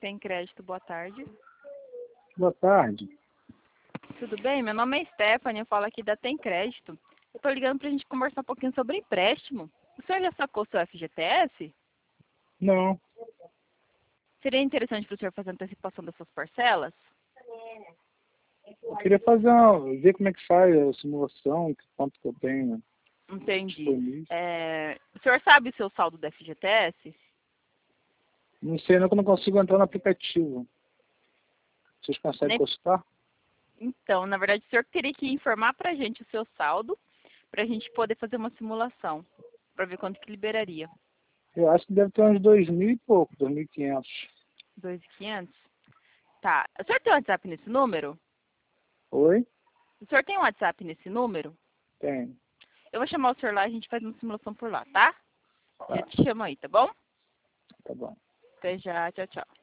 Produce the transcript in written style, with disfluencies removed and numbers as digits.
Tem Crédito, boa tarde. Boa tarde. Tudo bem? Meu nome é Stephanie, eu falo aqui da Tem Crédito. Eu tô ligando pra gente conversar um pouquinho sobre empréstimo. O senhor já sacou seu FGTS? Não. Seria interessante para o senhor fazer a antecipação das suas parcelas? Eu queria ver como é que faz a simulação, quanto que eu tenho Entendi. disponível. O senhor sabe o seu saldo do FGTS? Não sei não que eu não consigo entrar no aplicativo. Vocês conseguem consultar? Então, na verdade, o senhor teria que informar pra gente o seu saldo, pra gente poder fazer uma simulação, pra ver quanto que liberaria. Eu acho que deve ter uns 2.000 e pouco, 2.500. 2.500? Tá. O senhor tem WhatsApp nesse número? Oi? O senhor tem WhatsApp nesse número? Tem. Eu vou chamar o senhor lá e a gente faz uma simulação por lá, tá? Tá, Já te chamo aí, tá bom? tá bom. Até já. Tchau, tchau.